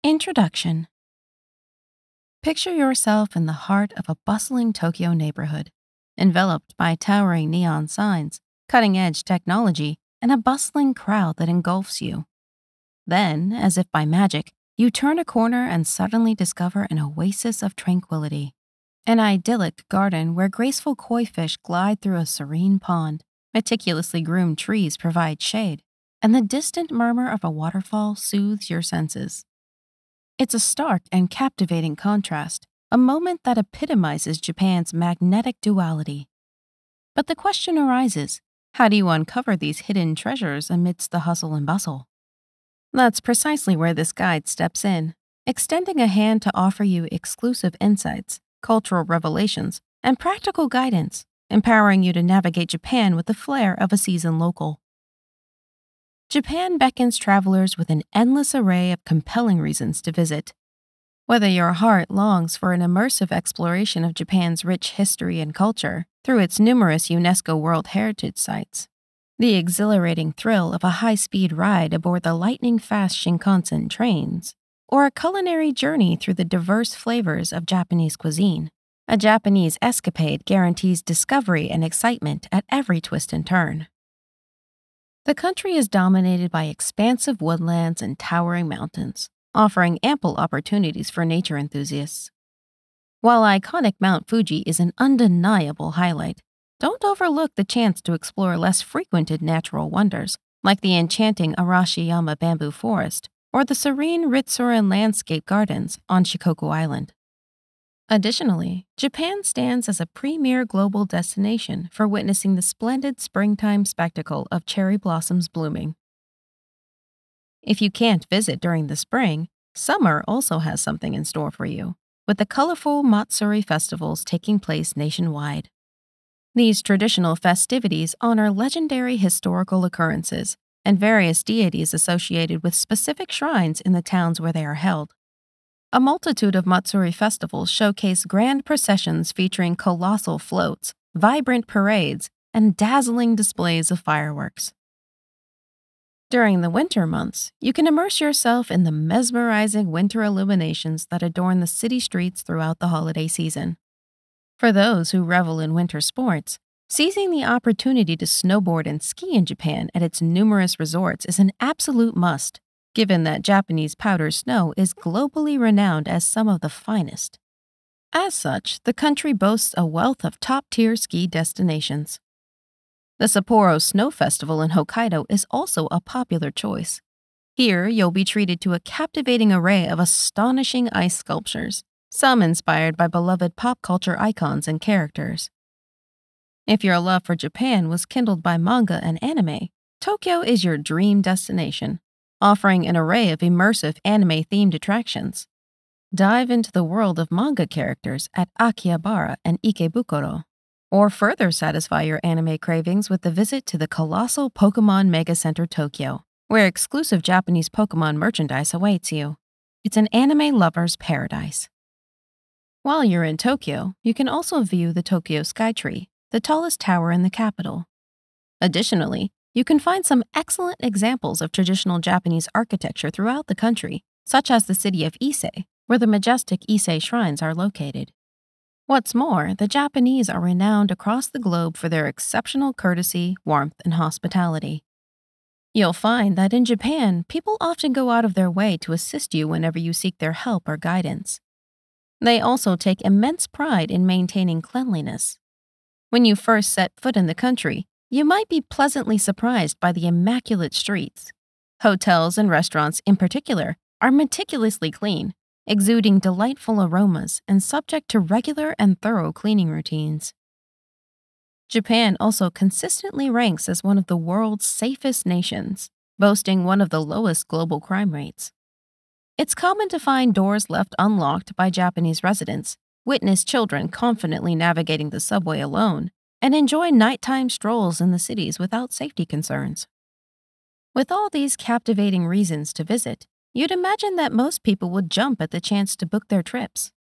Introduction. Picture yourself in the heart of a bustling Tokyo neighborhood, enveloped by towering neon signs, cutting-edge technology, and a bustling crowd that engulfs you. Then, as if by magic, you turn a corner and suddenly discover an oasis of tranquility. An idyllic garden where graceful koi fish glide through a serene pond, meticulously groomed trees provide shade, and the distant murmur of a waterfall soothes your senses. It's a stark and captivating contrast, a moment that epitomizes Japan's magnetic duality. But the question arises, how do you uncover these hidden treasures amidst the hustle and bustle? That's precisely where this guide steps in, extending a hand to offer you exclusive insights, cultural revelations, and practical guidance, empowering you to navigate Japan with the flair of a seasoned local. Japan beckons travelers with an endless array of compelling reasons to visit. Whether your heart longs for an immersive exploration of Japan's rich history and culture through its numerous UNESCO World Heritage Sites, the exhilarating thrill of a high-speed ride aboard the lightning-fast Shinkansen trains, or a culinary journey through the diverse flavors of Japanese cuisine, a Japanese escapade guarantees discovery and excitement at every twist and turn. The country is dominated by expansive woodlands and towering mountains, offering ample opportunities for nature enthusiasts. While iconic Mount Fuji is an undeniable highlight, don't overlook the chance to explore less frequented natural wonders, like the enchanting Arashiyama bamboo forest or the serene Ritsuren landscape gardens on Shikoku Island. Additionally, Japan stands as a premier global destination for witnessing the splendid springtime spectacle of cherry blossoms blooming. If you can't visit during the spring, summer also has something in store for you, with the colorful Matsuri festivals taking place nationwide. These traditional festivities honor legendary historical occurrences and various deities associated with specific shrines in the towns where they are held. A multitude of Matsuri festivals showcase grand processions featuring colossal floats, vibrant parades, and dazzling displays of fireworks. During the winter months, you can immerse yourself in the mesmerizing winter illuminations that adorn the city streets throughout the holiday season. For those who revel in winter sports, seizing the opportunity to snowboard and ski in Japan at its numerous resorts is an absolute must, given that Japanese powder snow is globally renowned as some of the finest. As such, the country boasts a wealth of top-tier ski destinations. The Sapporo Snow Festival in Hokkaido is also a popular choice. Here, you'll be treated to a captivating array of astonishing ice sculptures, some inspired by beloved pop culture icons and characters. If your love for Japan was kindled by manga and anime, Tokyo is your dream destination, offering an array of immersive anime-themed attractions. Dive into the world of manga characters at Akihabara and Ikebukuro, or further satisfy your anime cravings with the visit to the colossal Pokemon Mega Center Tokyo, where exclusive Japanese Pokemon merchandise awaits you. It's an anime lover's paradise. While you're in Tokyo, you can also view the Tokyo Skytree, the tallest tower in the capital. Additionally, you can find some excellent examples of traditional Japanese architecture throughout the country, such as the city of Ise, where the majestic Ise shrines are located. What's more, the Japanese are renowned across the globe for their exceptional courtesy, warmth, and hospitality. You'll find that in Japan, people often go out of their way to assist you whenever you seek their help or guidance. They also take immense pride in maintaining cleanliness. When you first set foot in the country, you might be pleasantly surprised by the immaculate streets. Hotels and restaurants, in particular, are meticulously clean, exuding delightful aromas and subject to regular and thorough cleaning routines. Japan also consistently ranks as one of the world's safest nations, boasting one of the lowest global crime rates. It's common to find doors left unlocked by Japanese residents, witness children confidently navigating the subway alone, and enjoy nighttime strolls in the cities without safety concerns. With all these captivating reasons to visit, you'd imagine that most people would jump at the chance to book their trips.